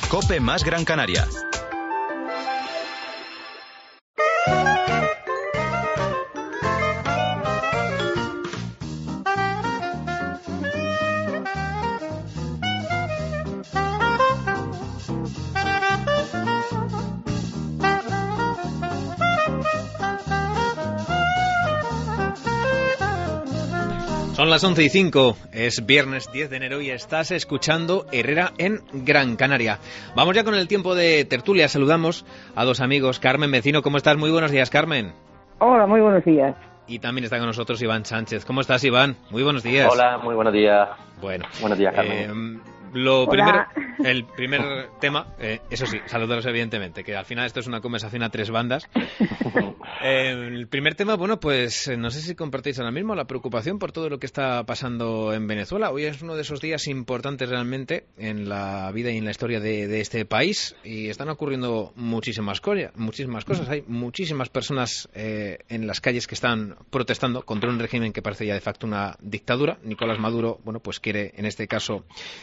COPE más Gran Canaria. Son las 11:05, es viernes 10 de enero y estás escuchando Herrera en Gran Canaria. Vamos ya con el tiempo de tertulia. Saludamos a dos amigos. Carmen Vecino, ¿cómo estás? Muy buenos días, Carmen. Hola, muy buenos días. Y también está con nosotros Iván Sánchez. ¿Cómo estás, Iván? Muy buenos días. Hola, muy buenos días. Bueno. Buenos días, Carmen. El primer tema, eso sí, saludaros evidentemente, que al final esto es una conversación a tres bandas. El primer tema, bueno, pues no sé si compartéis ahora mismo la preocupación por todo lo que está pasando en Venezuela. Hoy es uno de esos días importantes realmente en la vida y en la historia de este país y están ocurriendo muchísimas cosas. Hay muchísimas personas en las calles que están protestando contra un régimen que parece ya de facto una dictadura. Nicolás Maduro, bueno, pues quiere en este caso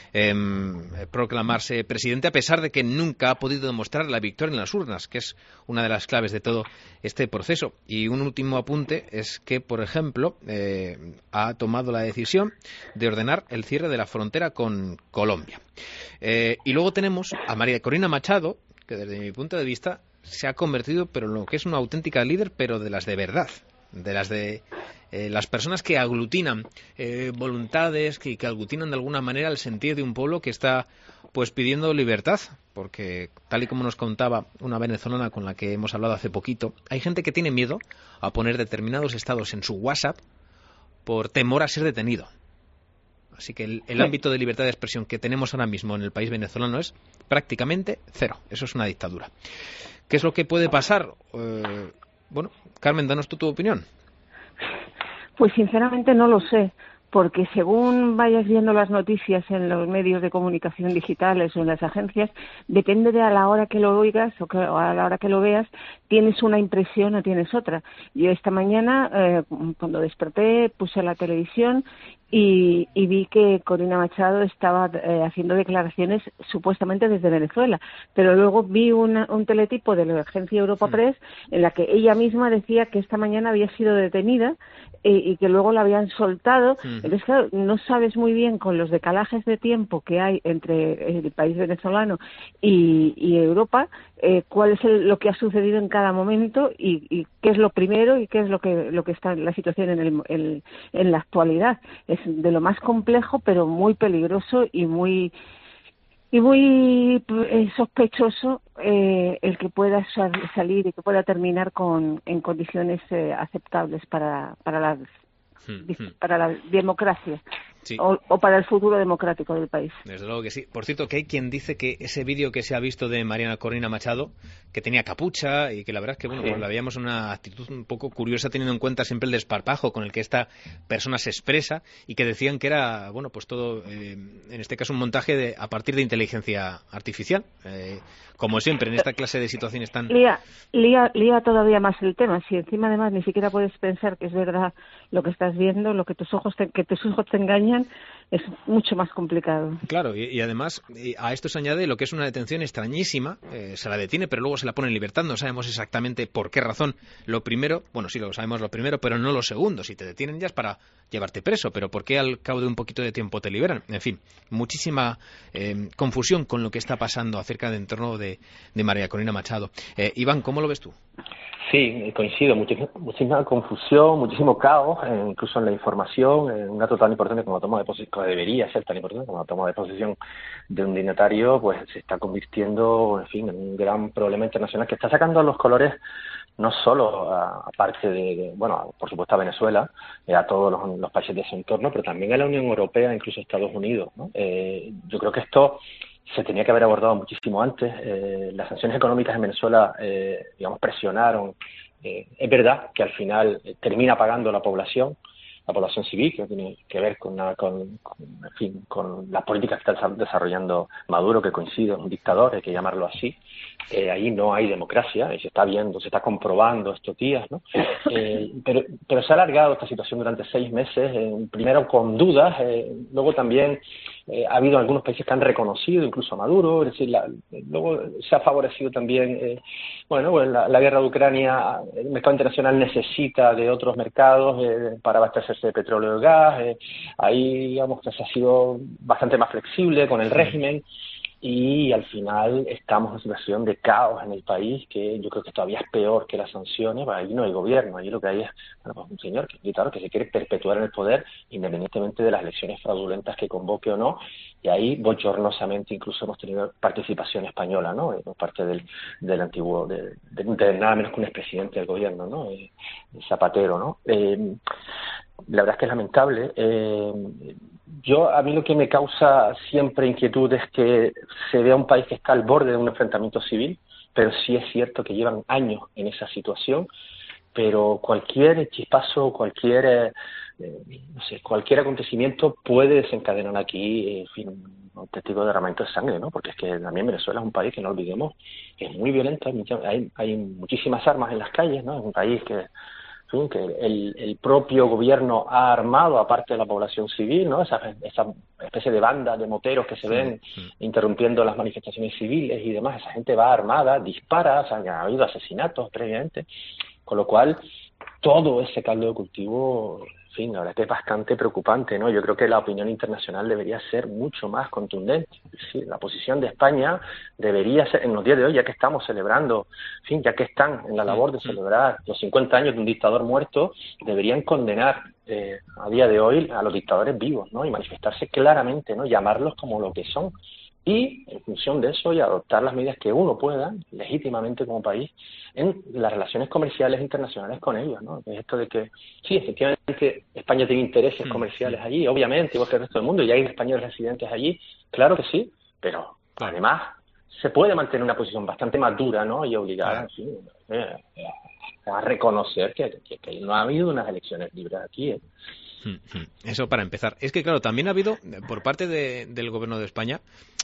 proclamarse presidente, a pesar de que nunca ha podido demostrar la victoria en las urnas, que es una de las claves de todo este proceso. Y un último apunte es que, por ejemplo, ha tomado la decisión de ordenar el cierre de la frontera con Colombia. Y luego tenemos a María Corina Machado, que desde mi punto de vista se ha convertido pero en lo que es una auténtica líder, pero de las de verdad, de las de las personas que aglutinan voluntades, que aglutinan de alguna manera el sentir de un pueblo que está pues pidiendo libertad, porque tal y como nos contaba una venezolana con la que hemos hablado hace poquito, hay gente que tiene miedo a poner determinados estados en su WhatsApp por temor a ser detenido. Así que el ámbito de libertad de expresión que tenemos ahora mismo en el país venezolano es prácticamente cero. Eso es una dictadura. ¿Qué es lo que puede pasar? Bueno, Carmen, danos tú tu opinión. Pues sinceramente no lo sé, porque según vayas viendo las noticias en los medios de comunicación digitales o en las agencias, depende de a la hora que lo oigas o a la hora que lo veas, tienes una impresión o tienes otra. Yo esta mañana, cuando desperté, puse la televisión y vi que Corina Machado estaba haciendo declaraciones supuestamente desde Venezuela, pero luego vi un teletipo de la agencia Europa Press en la que ella misma decía que esta mañana había sido detenida y que luego la habían soltado. Entonces, claro, no sabes muy bien con los decalajes de tiempo que hay entre el país venezolano y Europa, cuál es lo que ha sucedido en cada momento y qué es lo primero y qué es lo que está en la situación en la actualidad. Es de lo más complejo, pero muy peligroso y muy sospechoso el que pueda salir y que pueda terminar en condiciones aceptables para la democracia. Sí. O para el futuro democrático del país. Desde luego que sí. Por cierto, que hay quien dice que ese vídeo que se ha visto de Mariana Corina Machado, que tenía capucha y que la verdad es que bueno, pues la veíamos una actitud un poco curiosa teniendo en cuenta siempre el desparpajo con el que esta persona se expresa y que decían que era, bueno, pues todo, en este caso un montaje a partir de inteligencia artificial. Como siempre en esta clase de situaciones tan... Lía todavía más el tema. Si encima además ni siquiera puedes pensar que es verdad lo que estás viendo, lo que tus ojos te engañan, es mucho más complicado. Claro, y además a esto se añade lo que es una detención extrañísima. Se la detiene, pero luego se la pone en libertad. No sabemos exactamente por qué razón. Lo primero, bueno, sí lo sabemos lo primero, pero no lo segundo. Si te detienen ya es para llevarte preso, pero ¿por qué al cabo de un poquito de tiempo te liberan? En fin, muchísima confusión con lo que está pasando acerca del entorno de María Corina Machado. Iván, ¿cómo lo ves tú? Sí, coincido, muchísima confusión, muchísimo caos, incluso en la información, una total importante como la toma de posesión, que debería ser tan importante como la toma de posesión de un dignatario, pues se está convirtiendo, en fin, en un gran problema internacional que está sacando los colores no solo aparte bueno, por supuesto a Venezuela, a todos los países de su entorno, pero también a la Unión Europea, incluso a Estados Unidos, ¿no? Yo creo que esto se tenía que haber abordado muchísimo antes. Las sanciones económicas en Venezuela, digamos, presionaron. Es verdad que al final termina pagando la población civil, que tiene que ver con las políticas que está desarrollando Maduro, que coincide, es un dictador, hay que llamarlo así. Ahí no hay democracia, y se está viendo, se está comprobando estos días, ¿no? Pero se ha alargado esta situación durante 6 meses, primero con dudas, luego también ha habido algunos países que han reconocido incluso a Maduro, es decir, luego se ha favorecido también, pues la guerra de Ucrania, el mercado internacional necesita de otros mercados para abastecerse de petróleo y gas, ahí digamos que se ha sido bastante más flexible con el régimen. Y al final estamos en una situación de caos en el país que yo creo que todavía es peor que las sanciones. Ahí no hay gobierno, ahí lo que hay es un señor que se quiere perpetuar en el poder independientemente de las elecciones fraudulentas que convoque o no, y ahí bochornosamente incluso hemos tenido participación española, ¿no? Por parte del antiguo, de nada menos que un expresidente del gobierno, ¿no? Zapatero, ¿no? La verdad es que es lamentable. A mí lo que me causa siempre inquietud es que se vea un país que está al borde de un enfrentamiento civil, pero sí es cierto que llevan años en esa situación, pero cualquier chispazo, cualquier acontecimiento puede desencadenar aquí, en fin, un auténtico derramamiento de sangre, ¿no? Porque es que también Venezuela es un país que no olvidemos, que es muy violento, hay muchísimas armas en las calles, ¿no? Es un país que el propio gobierno ha armado, aparte de la población civil, ¿no? Esa especie de banda de moteros que se ven interrumpiendo las manifestaciones civiles y demás. Esa gente va armada, dispara, ha habido asesinatos previamente, con lo cual todo ese caldo de cultivo, en fin, la verdad que es bastante preocupante, ¿no? Yo creo que la opinión internacional debería ser mucho más contundente. Sí, la posición de España debería ser, en los días de hoy, ya que estamos celebrando, en fin, ya que están en la labor de celebrar los 50 años de un dictador muerto, deberían condenar a día de hoy a los dictadores vivos, ¿no? Y manifestarse claramente, ¿no? Llamarlos como lo que son. Y, en función de eso, y adoptar las medidas que uno pueda, legítimamente como país, en las relaciones comerciales internacionales con ellos, ¿no? Es esto de que, sí, efectivamente, España tiene intereses comerciales allí, obviamente, igual que el resto del mundo, y hay españoles residentes allí, claro que sí, pero además se puede mantener una posición bastante más dura, ¿no? Y obligar, en fin, a reconocer que no ha habido unas elecciones libres aquí, Eso para empezar. Es que, claro, también ha habido, por parte del Gobierno de España,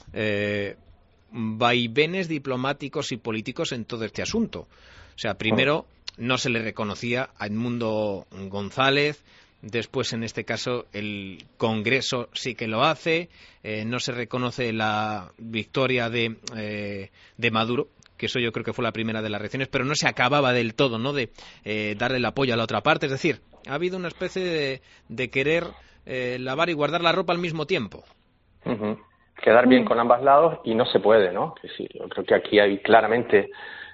vaivenes diplomáticos y políticos en todo este asunto. O sea, primero no se le reconocía a Edmundo González, después, en este caso, el Congreso sí que lo hace, no se reconoce la victoria de Maduro, que eso yo creo que fue la primera de las reacciones, pero no se acababa del todo, ¿no?, de darle el apoyo a la otra parte. Es decir, ha habido una especie de querer lavar y guardar la ropa al mismo tiempo. Quedar bien con ambos lados y no se puede, ¿no? Que sí, yo creo que aquí hay claramente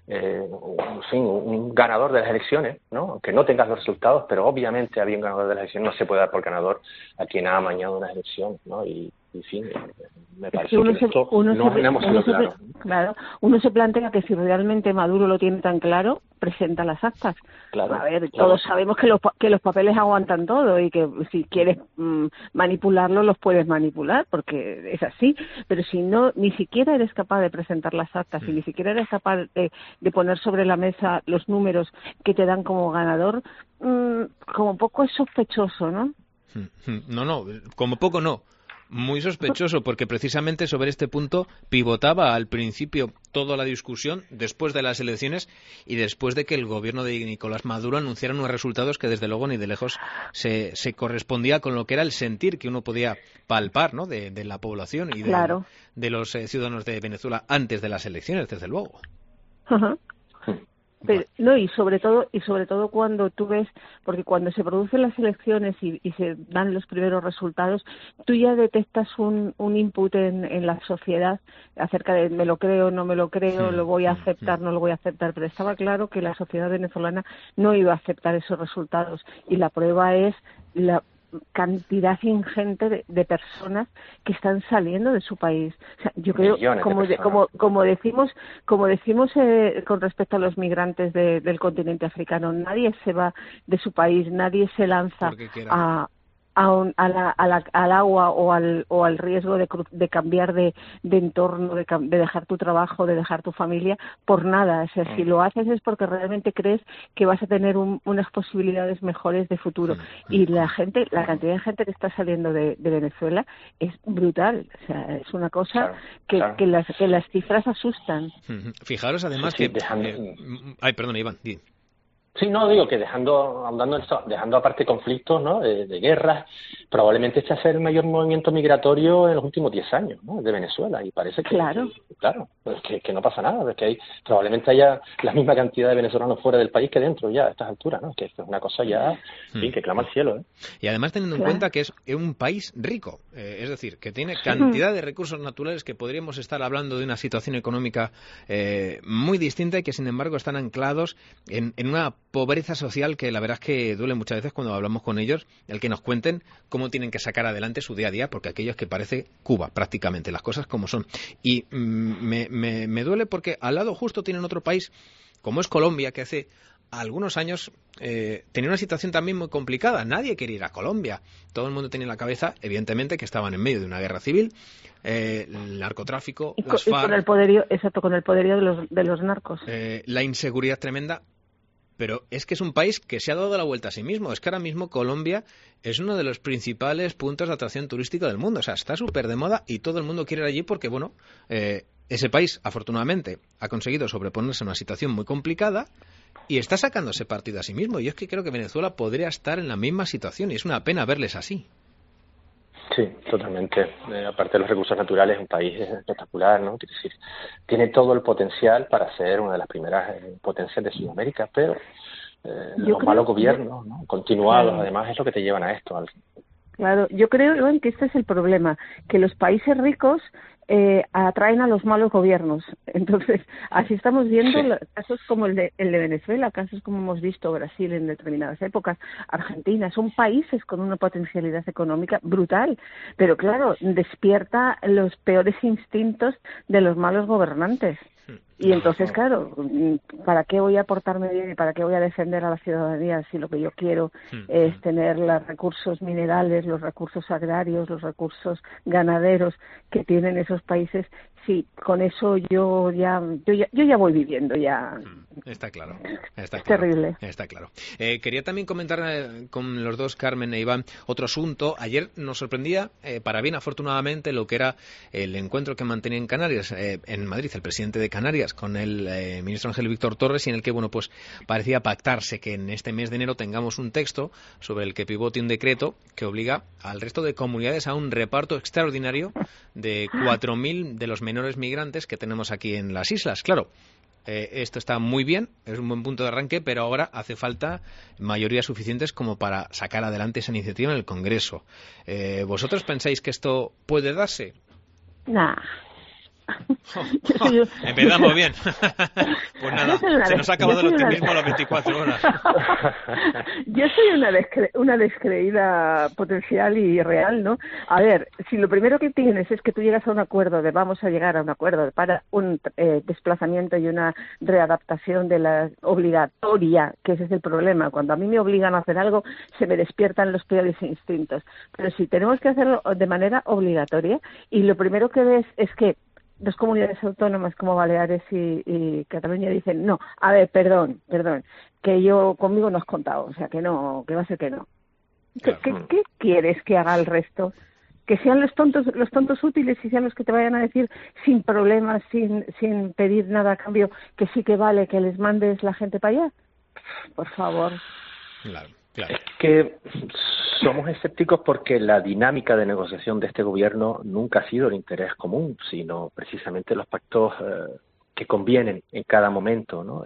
un ganador de las elecciones, ¿no? Aunque no tengas los resultados, pero obviamente había un ganador de las elecciones, no se puede dar por ganador a quien ha amañado unas elecciones, ¿no? Y en fin, me parece que esto no hemos sido claros. Claro, uno se plantea que si realmente Maduro lo tiene tan claro, presenta las actas. Claro, a ver, todos sabemos que los papeles aguantan todo y que si quieres manipularlos, los puedes manipular, porque es así. Pero si no, ni siquiera eres capaz de presentar las actas y ni siquiera eres capaz de poner sobre la mesa los números que te dan como ganador, como poco es sospechoso, ¿no? No, como poco no. Muy sospechoso, porque precisamente sobre este punto pivotaba al principio toda la discusión después de las elecciones y después de que el gobierno de Nicolás Maduro anunciara unos resultados que desde luego ni de lejos se correspondía con lo que era el sentir que uno podía palpar, ¿no?, de la población y de los ciudadanos de Venezuela antes de las elecciones, desde luego. Ajá. Pero, no, y sobre todo cuando tú ves, porque cuando se producen las elecciones y se dan los primeros resultados, tú ya detectas un input en la sociedad acerca de me lo creo, no me lo creo, lo voy a aceptar, no lo voy a aceptar, pero estaba claro que la sociedad venezolana no iba a aceptar esos resultados y la prueba es la cantidad ingente de personas que están saliendo de su país. O sea, yo creo, como decimos con respecto a los migrantes del continente africano, nadie se va de su país, nadie se lanza al agua o al riesgo de cambiar de entorno, de dejar tu trabajo, de dejar tu familia por nada. O sea, si lo haces es porque realmente crees que vas a tener unas posibilidades mejores de futuro. Y la cantidad de gente que está saliendo de Venezuela es brutal. O sea, es una cosa que las cifras asustan. Fijaros además que... Ay, perdona, Iván. Sí, no, digo que dejando aparte conflictos, ¿no? De guerras, probablemente este sea el mayor movimiento migratorio en los últimos 10 años, ¿no? De Venezuela, y parece que, Claro. claro, pues que no pasa nada, que probablemente haya la misma cantidad de venezolanos fuera del país que dentro ya a estas alturas, ¿no? Que es una cosa ya, en fin, que clama al cielo, ¿eh? Y además teniendo en cuenta que es un país rico, es decir, que tiene cantidad de recursos naturales, que podríamos estar hablando de una situación económica muy distinta y que sin embargo están anclados en una pobreza social que la verdad es que duele muchas veces cuando hablamos con ellos, el que nos cuenten cómo tienen que sacar adelante su día a día, porque aquello es que parece Cuba prácticamente, las cosas como son. Y me duele porque al lado justo tienen otro país como es Colombia, que hace algunos años tenía una situación también muy complicada. Nadie quería ir a Colombia. Todo el mundo tenía en la cabeza, evidentemente, que estaban en medio de una guerra civil, el narcotráfico, las FARC, con el poderío, exacto, con el poderío de los narcos. La inseguridad tremenda. Pero es que es un país que se ha dado la vuelta a sí mismo. Es que ahora mismo Colombia es uno de los principales puntos de atracción turística del mundo. O sea, está súper de moda y todo el mundo quiere ir allí porque, bueno, ese país, afortunadamente, ha conseguido sobreponerse a una situación muy complicada y está sacándose partido a sí mismo. Y es que creo que Venezuela podría estar en la misma situación y es una pena verles así. Sí, totalmente. Aparte de los recursos naturales, es un país espectacular, ¿no? Quiero decir, tiene todo el potencial para ser una de las primeras potencias de Sudamérica, pero los malos gobiernos, ¿no? Continuados, claro, además, es lo que te llevan a esto. Claro, yo creo, Iván, que este es el problema, que los países ricos atraen a los malos gobiernos. Entonces, así estamos viendo casos como el de Venezuela, casos como hemos visto Brasil en determinadas épocas, Argentina, son países con una potencialidad económica brutal, pero claro, despierta los peores instintos de los malos gobernantes. Y entonces, claro, ¿para qué voy a portarme bien y para qué voy a defender a la ciudadanía si lo que yo quiero es tener los recursos minerales, los recursos agrarios, los recursos ganaderos que tienen esos países? Sí, con eso yo ya voy viviendo ya. Está claro. Es terrible. Está claro. Quería también comentar con los dos, Carmen e Iván, otro asunto. Ayer nos sorprendía, para bien afortunadamente, lo que era el encuentro que mantenía en Canarias, en Madrid, el presidente de Canarias con el ministro Ángel Víctor Torres, y en el que, bueno, pues parecía pactarse que en este mes de enero tengamos un texto sobre el que pivote un decreto que obliga al resto de comunidades a un reparto extraordinario de 4.000 de los menores migrantes que tenemos aquí en las islas. Claro, esto está muy bien, es un buen punto de arranque, pero ahora hace falta mayorías suficientes como para sacar adelante esa iniciativa en el Congreso. ¿Vosotros pensáis que esto puede darse? Nah. Empezamos bien. Pues nada, se nos ha acabado el optimismo a las 24 horas. Yo soy una descreída potencial y real, ¿no? A ver, si lo primero que tienes es que tú llegas a un acuerdo vamos a llegar a un acuerdo para un desplazamiento y una readaptación de la obligatoria, que ese es el problema. Cuando a mí me obligan a hacer algo, se me despiertan los peores instintos. Pero si tenemos que hacerlo de manera obligatoria, y lo primero que ves es que dos comunidades autónomas como Baleares y Cataluña dicen, no, a ver, perdón, que yo conmigo no has contado, o sea, que no, que va a ser que no. Claro. ¿Qué quieres que haga el resto? Que sean los tontos útiles y sean los que te vayan a decir sin problemas, sin pedir nada a cambio, que sí que vale que les mandes la gente para allá. Por favor. Claro. Es que somos escépticos porque la dinámica de negociación de este gobierno nunca ha sido el interés común, sino precisamente los pactos que convienen en cada momento, ¿no?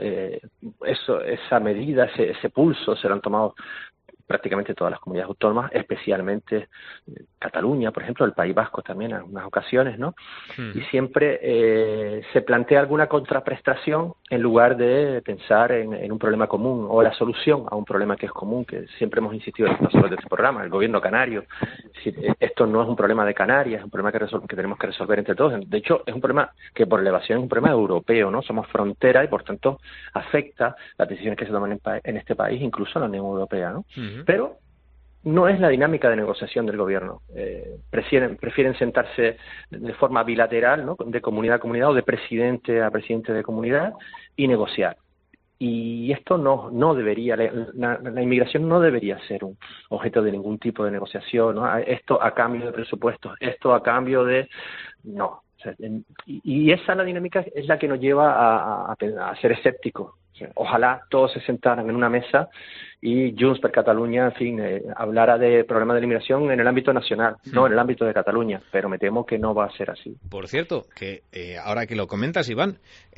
Esa medida, ese pulso se lo han tomado prácticamente todas las comunidades autónomas, especialmente Cataluña, por ejemplo, el País Vasco también en algunas ocasiones, ¿no? Y siempre se plantea alguna contraprestación en lugar de pensar en un problema común o la solución a un problema que es común, que siempre hemos insistido en los pasos de este programa, el gobierno canario. Esto no es un problema de Canarias, es un problema que tenemos que resolver entre todos. De hecho, es un problema que por elevación es un problema europeo, ¿no? Somos frontera y, por tanto, afecta las decisiones que se toman en este país, incluso en la Unión Europea, ¿no? Pero no es la dinámica de negociación del gobierno. Prefieren sentarse de forma bilateral, ¿no? De comunidad a comunidad o de presidente a presidente de comunidad y negociar. Y esto no debería, la inmigración no debería ser un objeto de ningún tipo de negociación, ¿no? Esto a cambio de presupuestos, esto a cambio de... No. sea, y esa la dinámica es la que nos lleva a ser escépticos. O sea, ojalá todos se sentaran en una mesa y Junts per Catalunya, en fin, hablara de problemas de eliminación en el ámbito nacional, no en el ámbito de Cataluña, pero me temo que no va a ser así. Por cierto, que ahora que lo comentas, Iván,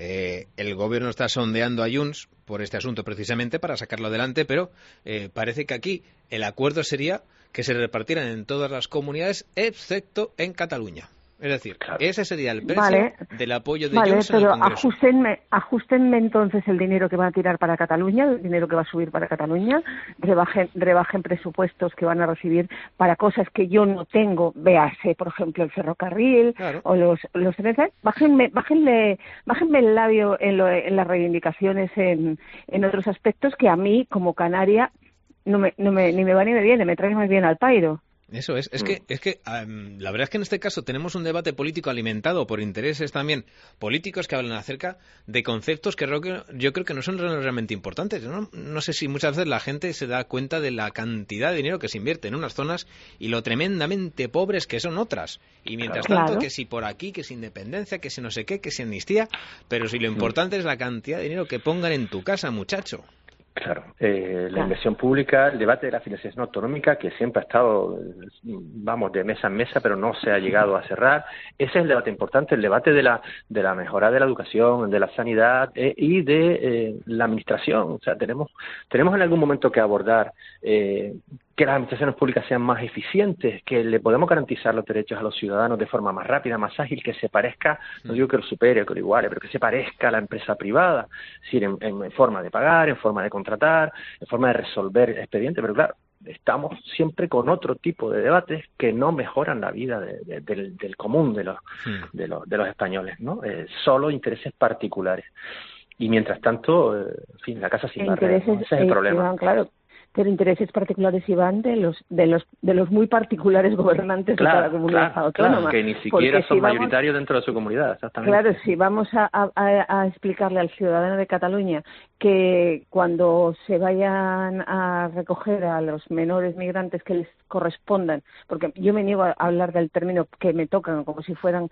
el gobierno está sondeando a Junts por este asunto precisamente para sacarlo adelante, pero parece que aquí el acuerdo sería que se repartieran en todas las comunidades excepto en Cataluña. Es decir, claro, ese sería el precio del apoyo de Junts en el Congreso. Ajustenme entonces el dinero que van a tirar para Cataluña, el dinero que va a subir para Cataluña, rebajen presupuestos que van a recibir para cosas que yo no tengo, véase, por ejemplo, el ferrocarril, claro, o los trenes. Bájenle el labio en las reivindicaciones en otros aspectos que a mí, como canaria, ni me va ni me viene, me trae más bien al pairo. Eso es que la verdad es que en este caso tenemos un debate político alimentado por intereses también políticos que hablan acerca de conceptos que yo creo que no son realmente importantes. No sé si muchas veces la gente se da cuenta de la cantidad de dinero que se invierte en unas zonas y lo tremendamente pobres que son otras. Y mientras tanto, que si por aquí, que si independencia, que si no sé qué, que si amnistía, pero si lo importante es la cantidad de dinero que pongan en tu casa, muchacho. Claro, la inversión pública, el debate de la financiación autonómica, que siempre ha estado, de mesa en mesa, pero no se ha llegado a cerrar. Ese es el debate importante, el debate de la mejora de la educación, de la sanidad y de la administración. O sea, tenemos en algún momento que abordar que las administraciones públicas sean más eficientes, que le podemos garantizar los derechos a los ciudadanos de forma más rápida, más ágil, que se parezca, no digo que lo supere, que lo iguale, pero que se parezca a la empresa privada, es decir, en forma de pagar, en forma de contratar, en forma de resolver expedientes, pero claro, estamos siempre con otro tipo de debates que no mejoran la vida del común de los españoles, ¿no? Solo intereses particulares. Y mientras tanto, en fin, la casa sin barrer, ¿no? Ese es el problema. Claro. Pero intereses particulares, Iván, de los muy particulares gobernantes de cada comunidad autónoma. Claro, que ni siquiera son mayoritarios dentro de su comunidad, exactamente. Claro, si vamos a explicarle al ciudadano de Cataluña que cuando se vayan a recoger a los menores migrantes que les correspondan, porque yo me niego a hablar del término que me tocan, como si fueran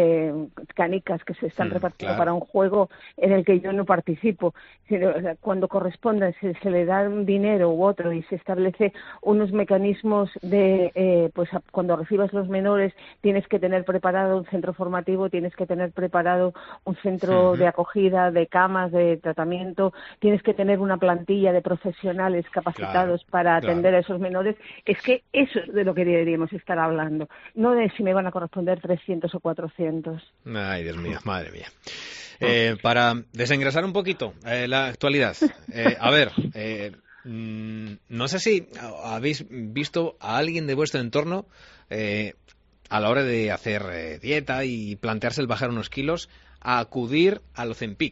canicas que se están repartiendo para un juego en el que yo no participo, sino, o sea, cuando correspondan se le da un dinero u otro y se establece unos mecanismos de cuando recibas los menores tienes que tener preparado un centro formativo, tienes que tener preparado un centro de acogida, de camas, de tratamiento, tienes que tener una plantilla de profesionales capacitados para atender a esos menores. Es que eso es de lo que deberíamos estar hablando, no de si me van a corresponder 300 o 400. Ay, Dios mío, madre mía. Para desengrasar un poquito la actualidad, a ver, no sé si habéis visto a alguien de vuestro entorno a la hora de hacer dieta y plantearse el bajar unos kilos, a acudir al Ozempic.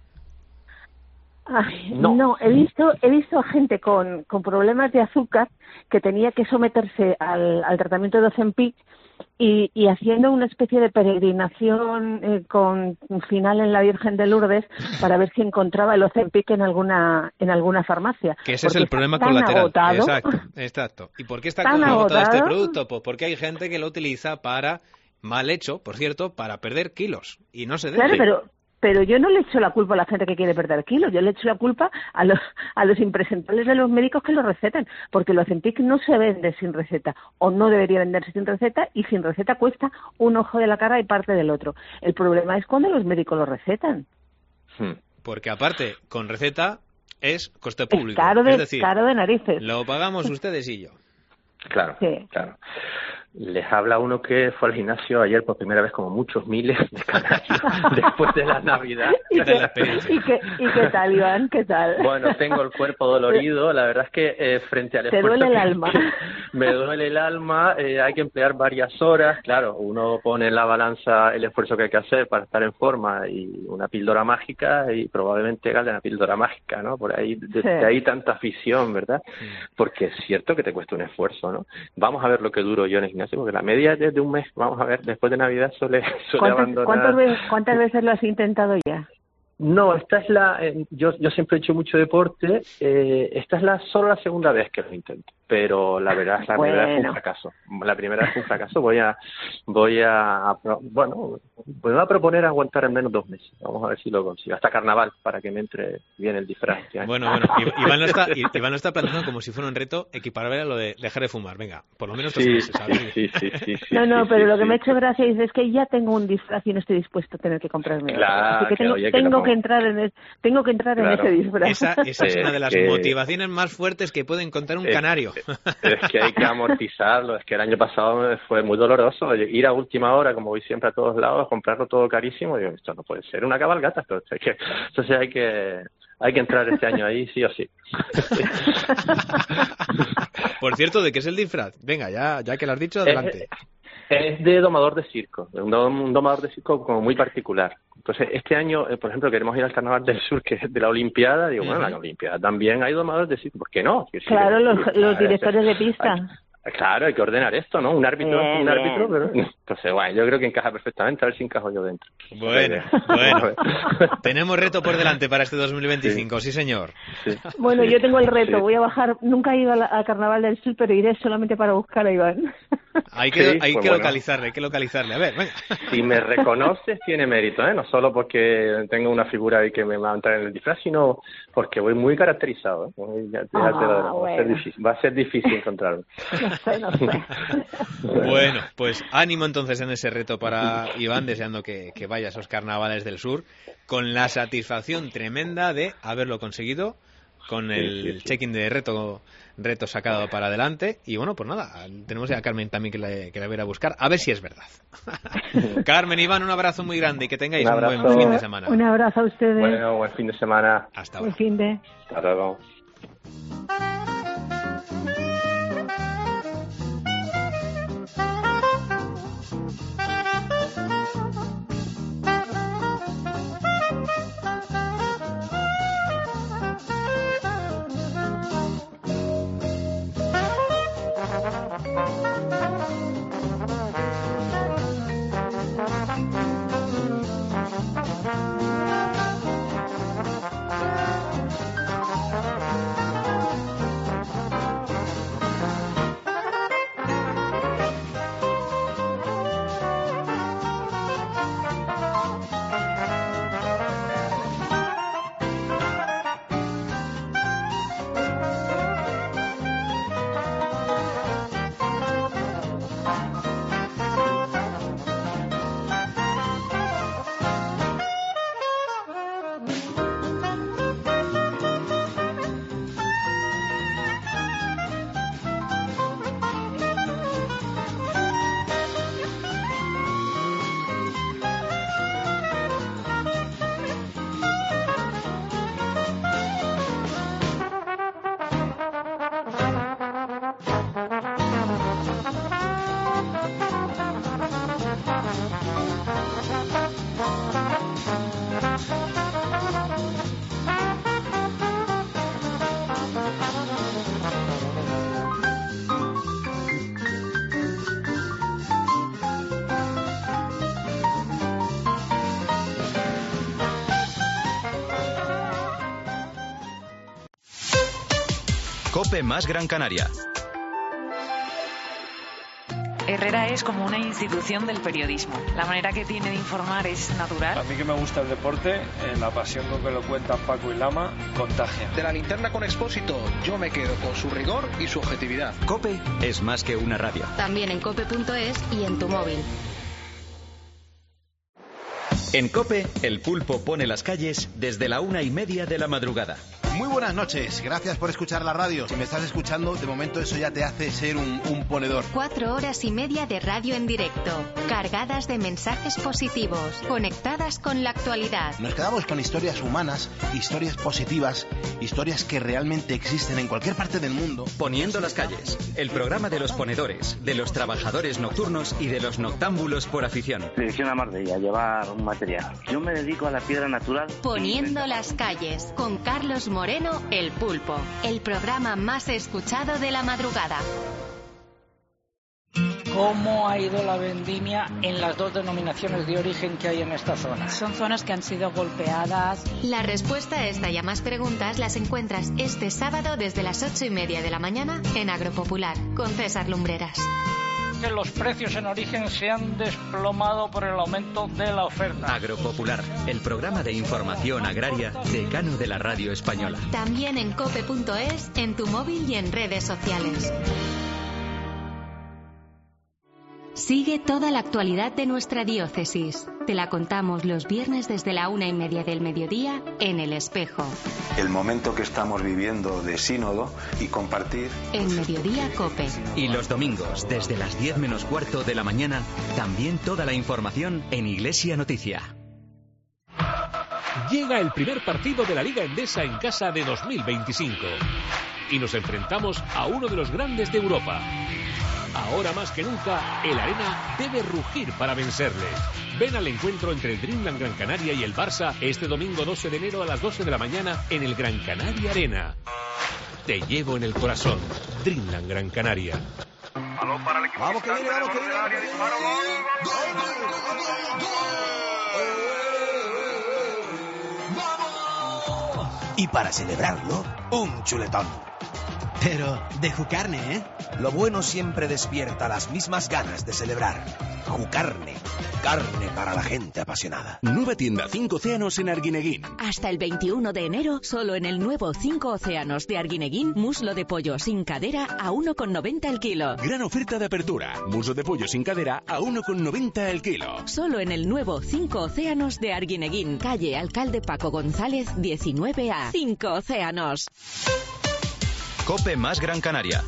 Ay, no, he visto a gente con problemas de azúcar que tenía que someterse al tratamiento de Ozempic y haciendo una especie de peregrinación con un final en la Virgen de Lourdes para ver si encontraba el Ozempic en alguna farmacia. Que ese es el problema colateral. Exacto. ¿Y por qué está agotado este producto? Pues porque hay gente que lo utiliza mal hecho, por cierto, para perder kilos y no se debe. Claro, pero yo no le echo la culpa a la gente que quiere perder kilos, yo le echo la culpa a los impresentables de los médicos que lo recetan, porque el Ozempic no se vende sin receta, o no debería venderse sin receta, y sin receta cuesta un ojo de la cara y parte del otro. El problema es cuando los médicos lo recetan. Porque aparte, con receta es coste público. Es decir, caro de narices. Lo pagamos ustedes y yo. Claro. Les habla uno que fue al gimnasio ayer por primera vez, como muchos miles de canarios después de la Navidad. ¿Y qué tal, Iván? ¿Qué tal? Bueno, tengo el cuerpo dolorido. La verdad es que frente al esfuerzo... ¿Te duele el alma? Me duele el alma. Hay que emplear varias horas. Claro, uno pone en la balanza el esfuerzo que hay que hacer para estar en forma y una píldora mágica, y probablemente gane la píldora mágica, ¿no? Por ahí, de ahí tanta afición, ¿verdad? Porque es cierto que te cuesta un esfuerzo, ¿no? Vamos a ver lo que duro yo en el gimnasio, porque la media es de un mes. Vamos a ver, después de Navidad suele abandonar. ¿Cuántas veces lo has intentado ya? No, esta es yo siempre he hecho mucho deporte. Esta es solo la segunda vez que lo intento. pero la verdad fue un fracaso. La primera vez fue un fracaso. Voy a proponer aguantar al menos 2 meses. Vamos a ver si lo consigo. Hasta carnaval, para que me entre bien el disfraz. Bueno, Iván lo está planteando como si fuera un reto equiparable a lo de dejar de fumar. Venga, por lo menos 2 meses. ¿Sabes? Sí. No, pero lo que me ha hecho gracia es que ya tengo un disfraz y no estoy dispuesto a tener que comprarme. Claro, así que tengo que entrar en ese disfraz. Esa es una de las motivaciones más fuertes que pueden contar un canario. Es que hay que amortizarlo. Es que el año pasado fue muy doloroso ir a última hora, como voy siempre a todos lados, comprarlo todo carísimo. Y digo, esto no puede ser una cabalgata. Entonces hay que entrar este año ahí sí o sí. Por cierto, ¿de qué es el disfraz? Venga, ya que lo has dicho, adelante. Es de domador de circo, un domador de circo como muy particular. Entonces, este año, por ejemplo, queremos ir al Carnaval del Sur, que es de la Olimpiada. Digo, bueno, en la Olimpiada también hay domadores de circo, ¿por qué no? Claro, los directores de pista. Claro, hay que ordenar esto, ¿no? Un árbitro, pero... Entonces, bueno, yo creo que encaja perfectamente, a ver si encajo yo dentro. Bueno. Tenemos reto por delante para este 2025, sí señor. Sí. Bueno, yo tengo el reto, voy a bajar, nunca he ido al Carnaval del Sur, pero iré solamente para buscar a Iván. Hay que localizarle, a ver, venga. Si me reconoces, tiene mérito, ¿eh? No solo porque tengo una figura ahí que me va a entrar en el disfraz, sino porque voy muy caracterizado, ¿eh? Va a ser difícil encontrarlo. No sé. Bueno, pues ánimo entonces en ese reto para Iván, deseando que vaya a esos carnavales del sur con la satisfacción tremenda de haberlo conseguido, con el check-in de reto sacado para adelante. Y bueno, pues nada, tenemos ya a Carmen también que la voy a ir a buscar, a ver si es verdad. Carmen, Iván, un abrazo muy grande y que tengáis un buen fin de semana. Un abrazo a ustedes. Bueno, buen fin de semana. Hasta ahora. Buen fin de. Hasta luego. COPE más Gran Canaria. Herrera es como una institución del periodismo. La manera que tiene de informar es natural. A mí que me gusta el deporte, la pasión con que lo cuentan Paco y Lama, contagia. De la linterna con Expósito, yo me quedo con su rigor y su objetividad. COPE es más que una radio. También en cope.es y en tu móvil. En COPE, el pulpo pone las calles desde la 1:30 de la madrugada. Muy buenas noches, gracias por escuchar la radio. Si me estás escuchando, de momento eso ya te hace ser un ponedor. 4 horas y media de radio en directo, cargadas de mensajes positivos, conectadas con la actualidad. Nos quedamos con historias humanas, historias positivas, historias que realmente existen en cualquier parte del mundo. Poniendo las calles, el programa de los ponedores, de los trabajadores nocturnos y de los noctámbulos por afición. Dirección a Marbella, llevar un material. Yo me dedico a la piedra natural. Poniendo las calles, con Carlos Moreno, El Pulpo, el programa más escuchado de la madrugada. ¿Cómo ha ido la vendimia en las dos denominaciones de origen que hay en esta zona? Son zonas que han sido golpeadas. La respuesta a esta y a más preguntas las encuentras este sábado desde las 8:30 de la mañana en Agropopular, con César Lumbreras. Que los precios en origen se han desplomado por el aumento de la oferta. Agropopular, el programa de información agraria decano de la radio española. También en cope.es, en tu móvil y en redes sociales. Sigue toda la actualidad de nuestra diócesis. Te la contamos los viernes desde la 1:30 del mediodía en El Espejo. El momento que estamos viviendo de sínodo y compartir. En Mediodía Cope. Y los domingos, desde las 10 menos cuarto de la mañana, también toda la información en Iglesia Noticia. Llega el primer partido de la Liga Endesa en casa de 2025. Y nos enfrentamos a uno de los grandes de Europa. Ahora más que nunca, el Arena debe rugir para vencerle. Ven al encuentro entre el Dreamland Gran Canaria y el Barça este domingo 12 de enero a las 12 de la mañana en el Gran Canaria Arena. Te llevo en el corazón. Dreamland Gran Canaria. Balón para el equipo. Vamos que viene, vamos que viene. ¡Vamos! Y para celebrarlo, un chuletón. Pero de Jucarne, ¿eh? Lo bueno siempre despierta las mismas ganas de celebrar. Jucarne, carne para la gente apasionada. Nueva tienda 5 Océanos en Arguineguín. Hasta el 21 de enero, solo en el nuevo 5 Océanos de Arguineguín, muslo de pollo sin cadera a 1,90 el kilo. Gran oferta de apertura. Muslo de pollo sin cadera a 1,90 el kilo. Solo en el nuevo 5 Océanos de Arguineguín, calle Alcalde Paco González, 19A. 5 Océanos. Cope más Gran Canaria.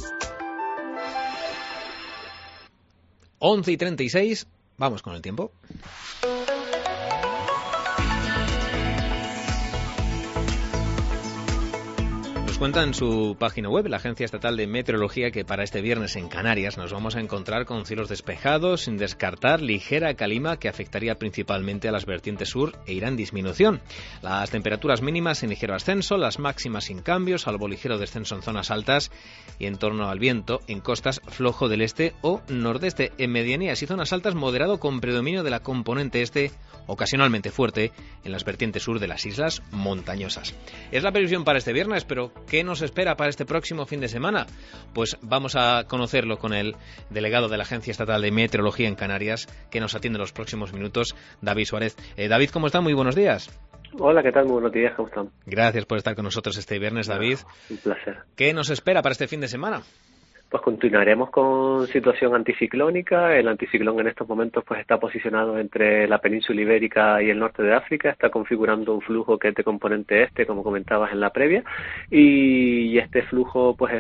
11:36, vamos con el tiempo. Nos cuenta en su página web la Agencia Estatal de Meteorología que para este viernes en Canarias nos vamos a encontrar con cielos despejados, sin descartar ligera calima que afectaría principalmente a las vertientes sur e irá en disminución. Las temperaturas mínimas en ligero ascenso, las máximas sin cambios, salvo ligero descenso en zonas altas y en torno al viento en costas flojo del este o nordeste. En medianías y zonas altas moderado con predominio de la componente este, ocasionalmente fuerte en las vertientes sur de las islas montañosas. Es la previsión para este viernes, pero ¿qué nos espera para este próximo fin de semana? Pues vamos a conocerlo con el delegado de la Agencia Estatal de Meteorología en Canarias, que nos atiende en los próximos minutos, David Suárez. David, ¿cómo está? Muy buenos días. Hola, ¿qué tal? Muy buenos días, ¿cómo están? Gracias por estar con nosotros este viernes, David. Un placer. ¿Qué nos espera para este fin de semana? Pues continuaremos con situación anticiclónica. El anticiclón en estos momentos pues está posicionado entre la península ibérica y el norte de África. Está configurando un flujo que es de componente este, como comentabas en la previa. Y este flujo pues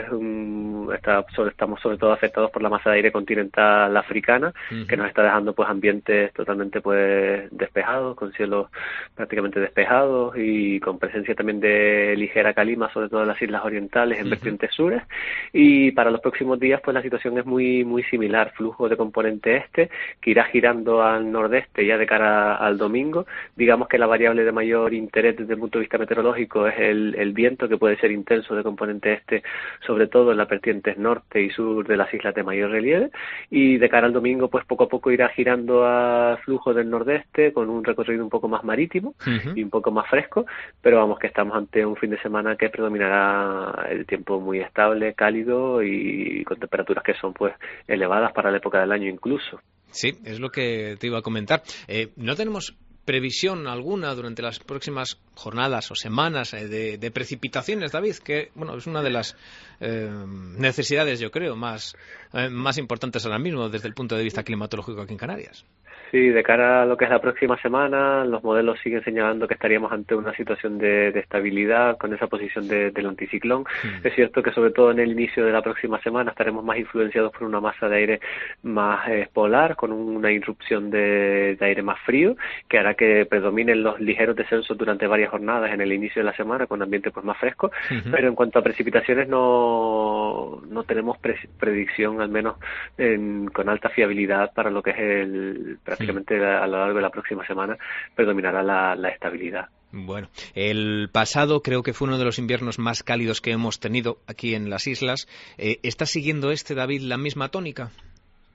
estamos sobre todo afectados por la masa de aire continental africana, que nos está dejando pues ambientes totalmente pues despejados, con cielos prácticamente despejados y con presencia también de ligera calima, sobre todo en las islas orientales, en vertientes sures. Y para los próximos días pues la situación es muy similar, flujo de componente este que irá girando al nordeste ya de cara al domingo. Digamos que la variable de mayor interés desde el punto de vista meteorológico es el viento, que puede ser intenso de componente este, sobre todo en las vertientes norte y sur de las islas de mayor relieve, y de cara al domingo pues poco a poco irá girando al flujo del nordeste con un recorrido un poco más marítimo y un poco más fresco, pero vamos que estamos ante un fin de semana que predominará el tiempo muy estable, cálido y con temperaturas que son pues elevadas para la época del año incluso. Sí, es lo que te iba a comentar. No tenemos previsión alguna durante las próximas jornadas o semanas de precipitaciones, David, que bueno, es una de las necesidades, yo creo, más importantes ahora mismo desde el punto de vista climatológico aquí en Canarias. Sí, de cara a lo que es la próxima semana, los modelos siguen señalando que estaríamos ante una situación de estabilidad con esa posición del anticiclón. Es cierto que sobre todo en el inicio de la próxima semana estaremos más influenciados por una masa de aire más polar, con una irrupción de aire más frío, que hará que predominen los ligeros descensos durante varias jornadas en el inicio de la semana, con ambiente pues más fresco. Pero en cuanto a precipitaciones no tenemos predicción, al menos con alta fiabilidad, para lo que es prácticamente a lo largo de la próxima semana predominará la estabilidad. Bueno, el pasado creo que fue uno de los inviernos más cálidos que hemos tenido aquí en las islas. ¿Está siguiendo David, la misma tónica?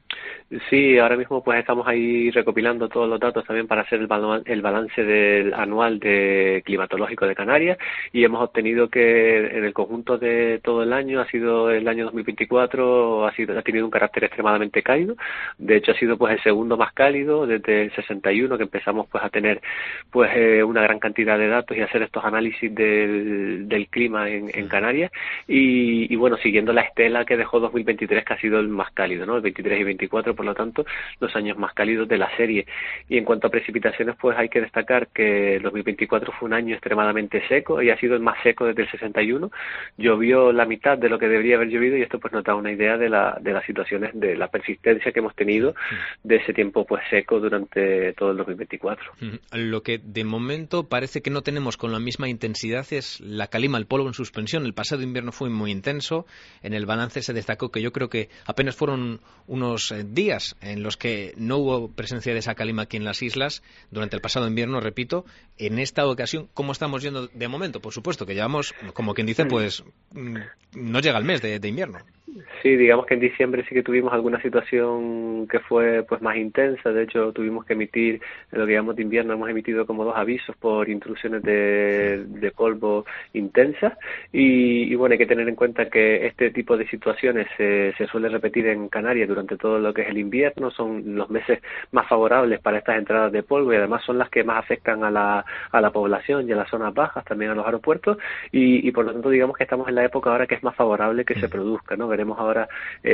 Sí, ahora mismo pues estamos ahí recopilando todos los datos también para hacer el balance del anual de climatológico de Canarias, y hemos obtenido que en el conjunto de todo el año, ha sido el año 2024, ha tenido un carácter extremadamente cálido. De hecho, ha sido pues el segundo más cálido desde el 61, que empezamos pues a tener pues una gran cantidad de datos y hacer estos análisis del clima en Canarias, y bueno, siguiendo la estela que dejó 2023, que ha sido el más cálido, ¿no? El 23 y 24, por lo tanto, los años más cálidos de la serie. Y en cuanto a precipitaciones, pues hay que destacar que el 2024 fue un año extremadamente seco, y ha sido el más seco desde el 61. Llovió la mitad de lo que debería haber llovido, y esto pues nos da una idea de las situaciones, de la persistencia que hemos tenido de ese tiempo pues seco durante todo el 2024. Lo que de momento parece que no tenemos con la misma intensidad es la calima, el polvo en suspensión. El pasado invierno fue muy intenso. En el balance se destacó que yo creo que apenas fueron unos días en los que no hubo presencia de esa calima aquí en las islas durante el pasado invierno, repito. En esta ocasión, ¿cómo estamos yendo de momento? Por supuesto que llevamos, como quien dice, pues no llega el mes de invierno. Sí, digamos que en diciembre sí que tuvimos alguna situación que fue pues más intensa. De hecho, tuvimos que emitir, en lo que llamamos de invierno, hemos emitido como 2 avisos por intrusiones de polvo intensas, y bueno, hay que tener en cuenta que este tipo de situaciones se suele repetir en Canarias durante todo lo que es el invierno. Son los meses más favorables para estas entradas de polvo, y además son las que más afectan a la población y a las zonas bajas, también a los aeropuertos, y por lo tanto digamos que estamos en la época ahora que es más favorable que se produzca, ¿no? Veremos ahora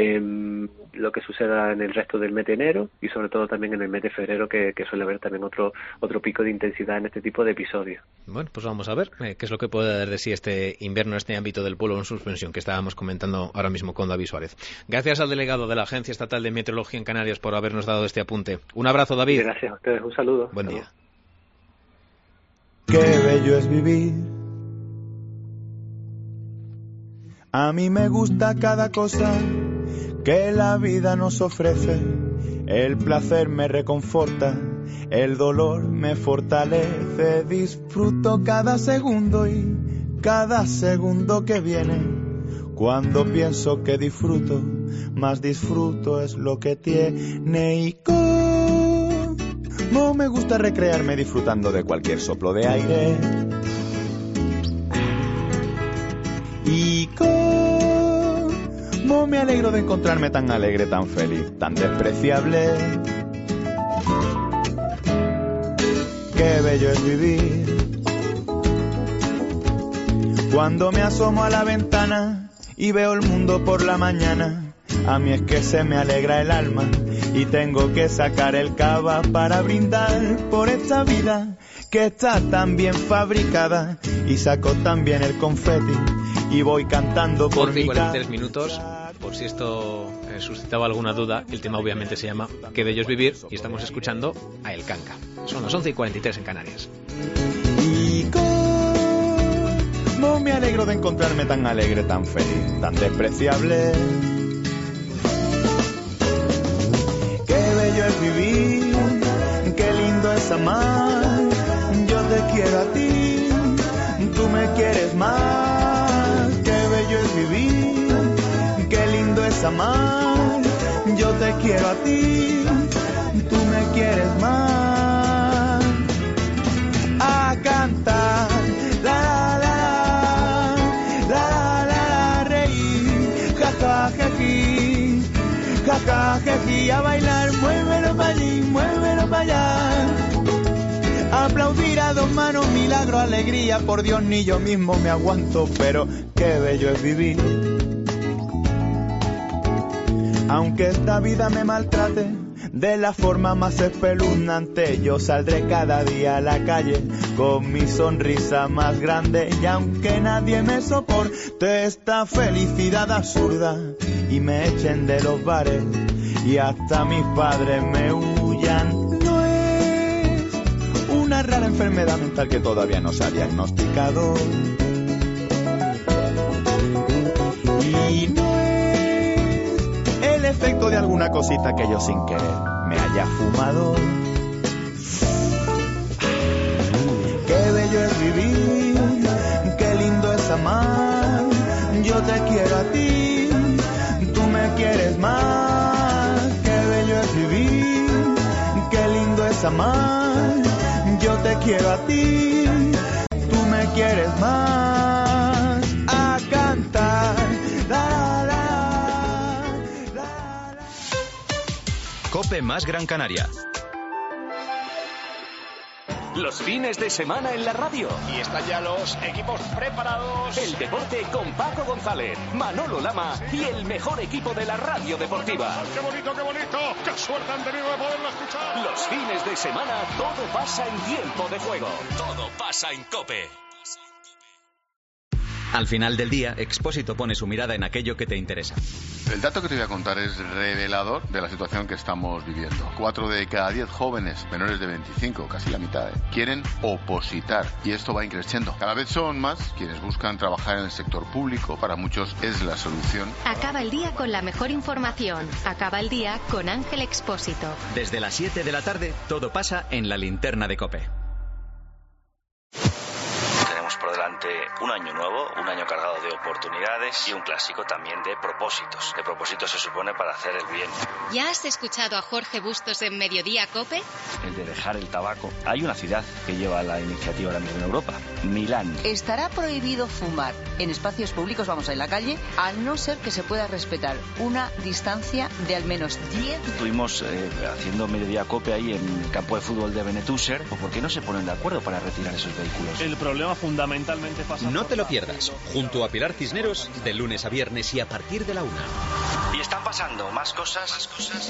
lo que suceda en el resto del mes de enero, y sobre todo también en el mes de febrero, que suele haber también otro pico de intensidad en este tipo de episodios. Bueno, pues vamos a ver qué es lo que puede dar de sí este invierno, este ámbito del polvo en suspensión que estábamos comentando ahora mismo con David Suárez. Gracias al delegado de la Agencia Estatal de Meteorología en Canarias por habernos dado este apunte. Un abrazo, David. Gracias a ustedes, un saludo. Buen día. Qué bello es vivir. A mí me gusta cada cosa que la vida nos ofrece. El placer me reconforta, el dolor me fortalece. Disfruto cada segundo y cada segundo que viene. Cuando pienso que disfruto, más disfruto es lo que tiene. Y como me gusta recrearme disfrutando de cualquier soplo de aire. Y cómo me alegro de encontrarme tan alegre, tan feliz, tan despreciable. Qué bello es vivir. Cuando me asomo a la ventana y veo el mundo por la mañana, a mí es que se me alegra el alma y tengo que sacar el cava para brindar por esta vida que está tan bien fabricada, y saco también el confeti y voy cantando por 11 y 43 minutos, por si esto suscitaba alguna duda. El tema obviamente se llama Qué bello es vivir, y estamos escuchando a El Canca. Son las 11 y 43 en Canarias. Y cómo me alegro de encontrarme tan alegre, tan feliz, tan despreciable. Qué bello es vivir, qué lindo es amar. Yo te quiero a ti, tú me quieres más. Qué bello es vivir, qué lindo es amar. Yo te quiero a ti, tú me quieres más. A cantar, la la la la la, reír, jajajaji, jajajaji, a bailar, muévelo para allí, muévelo para allá. Aplaudir a dos manos, milagro, alegría, por Dios ni yo mismo me aguanto, pero qué bello es vivir. Aunque esta vida me maltrate de la forma más espeluznante, yo saldré cada día a la calle con mi sonrisa más grande, y aunque nadie me soporte esta felicidad absurda y me echen de los bares y hasta mis padres me huyan, una rara enfermedad mental que todavía no se ha diagnosticado. Y no es el efecto de alguna cosita que yo sin querer me haya fumado. Qué bello es vivir, qué lindo es amar. Yo te quiero a ti, tú me quieres más. Qué bello es es amar, yo te quiero a ti, tú me quieres más. A cantar. COPE más Gran Canaria. Los fines de semana en la radio. Y están ya los equipos preparados. El deporte con Paco González, Manolo Lama y el mejor equipo de la radio deportiva. ¡Qué bonito, qué bonito! ¡Qué suerte han tenido de poderlo escuchar! Los fines de semana todo pasa en tiempo de juego. Todo pasa en COPE. Al final del día, Expósito pone su mirada en aquello que te interesa. El dato que te voy a contar es revelador de la situación que estamos viviendo. 4 de cada 10 jóvenes menores de 25, casi la mitad, quieren opositar. Y esto va increciendo. Cada vez son más quienes buscan trabajar en el sector público. Para muchos es la solución. Acaba el día con la mejor información. Acaba el día con Ángel Expósito. Desde las 7 de la tarde, todo pasa en la linterna de COPE. Por delante un año nuevo, un año cargado de oportunidades y un clásico también de propósitos. De propósitos se supone para hacer el bien. ¿Ya has escuchado a Jorge Bustos en Mediodía COPE? El de dejar el tabaco. Hay una ciudad que lleva la iniciativa ahora mismo en Europa, Milán. Estará prohibido fumar en espacios públicos, vamos, en la calle, a no ser que se pueda respetar una distancia de al menos 10. Estuvimos haciendo Mediodía COPE ahí en el campo de fútbol de Benetúser. ¿Por qué no se ponen de acuerdo para retirar esos vehículos? El problema fundamentalmente pasa. No te lo pierdas, junto a Pilar Cisneros, de lunes a viernes y a partir de la 1. Y están pasando más cosas.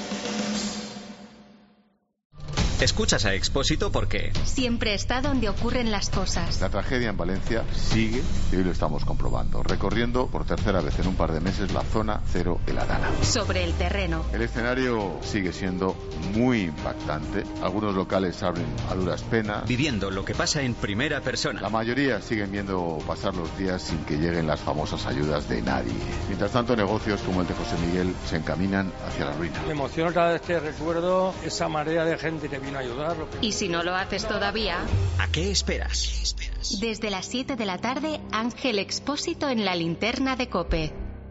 Escuchas a Expósito porque siempre está donde ocurren las cosas. La tragedia en Valencia sigue y hoy lo estamos comprobando, recorriendo por tercera vez en un par de meses la zona cero de la Dana. Sobre el terreno. El escenario sigue siendo muy impactante. Algunos locales abren a duras penas. Viviendo lo que pasa en primera persona. La mayoría siguen viendo pasar los días sin que lleguen las famosas ayudas de nadie. Mientras tanto, negocios como el de José Miguel se encaminan hacia la ruina. Me emociona cada vez que recuerdo esa marea de gente que vino a ayudarlo. Y si no lo haces todavía, ¿a qué esperas? Desde las 7 de la tarde, Ángel Expósito en la linterna de COPE.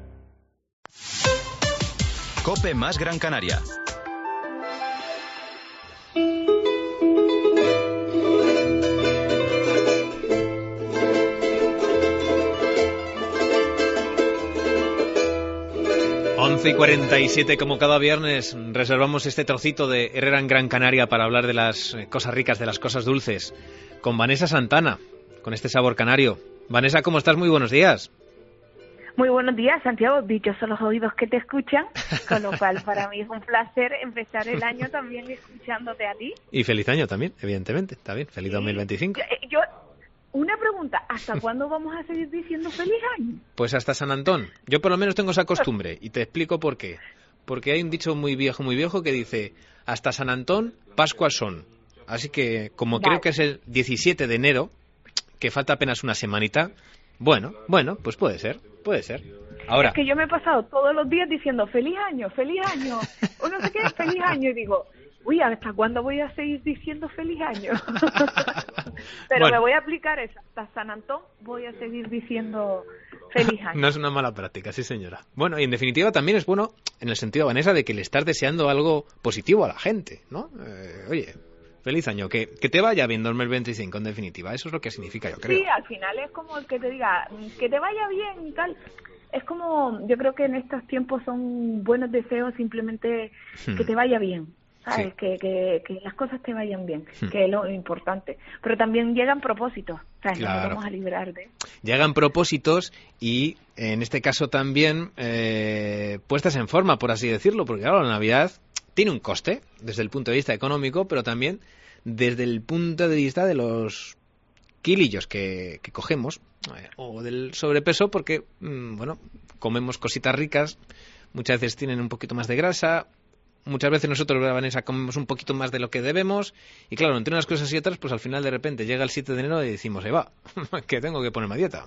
COPE más Gran Canaria. Y 47, como cada viernes, reservamos este trocito de Herrera en Gran Canaria para hablar de las cosas ricas, de las cosas dulces, con Vanessa Santana, con este sabor canario. Vanessa, ¿cómo estás? Muy buenos días. Muy buenos días, Santiago. Dichosos los oídos que te escuchan, con lo cual para mí es un placer empezar el año también escuchándote a ti. Y feliz año también, evidentemente. Está bien, feliz 2025. Una pregunta, ¿hasta cuándo vamos a seguir diciendo feliz año? Pues hasta San Antón. Yo por lo menos tengo esa costumbre y te explico por qué. Porque hay un dicho muy viejo que dice hasta San Antón, Pascua son. Así que como creo que es el 17 de enero, que falta apenas una semanita, bueno, pues puede ser. Ahora, es que yo me he pasado todos los días diciendo feliz año, o no sé qué, feliz año, y digo, uy, ¿hasta cuándo voy a seguir diciendo feliz año? Pero bueno, me voy a aplicar eso. Hasta San Antón voy a seguir diciendo feliz año. No es una mala práctica, sí señora. Bueno, y en definitiva también es bueno, en el sentido, Vanessa, de que le estás deseando algo positivo a la gente, ¿no? Oye, feliz año, que te vaya bien 2025, en definitiva. Eso es lo que significa, yo creo. Sí, al final es como el que te diga, que te vaya bien y tal. Es como, yo creo que en estos tiempos son buenos deseos, simplemente que te vaya bien. ¿Sabes? Sí. Que las cosas te vayan bien, que es lo importante. Pero también llegan propósitos, ¿sabes? Claro. Nos vamos a librar de... Llegan propósitos y, en este caso también, puestas en forma, por así decirlo, porque claro, la Navidad tiene un coste, desde el punto de vista económico, pero también desde el punto de vista de los kilillos que cogemos, o del sobrepeso, porque, bueno, comemos cositas ricas, muchas veces tienen un poquito más de grasa. Muchas veces nosotros, Vanessa, comemos un poquito más de lo que debemos y claro, entre unas cosas y otras, pues al final de repente llega el 7 de enero y decimos, va, que tengo que ponerme a dieta.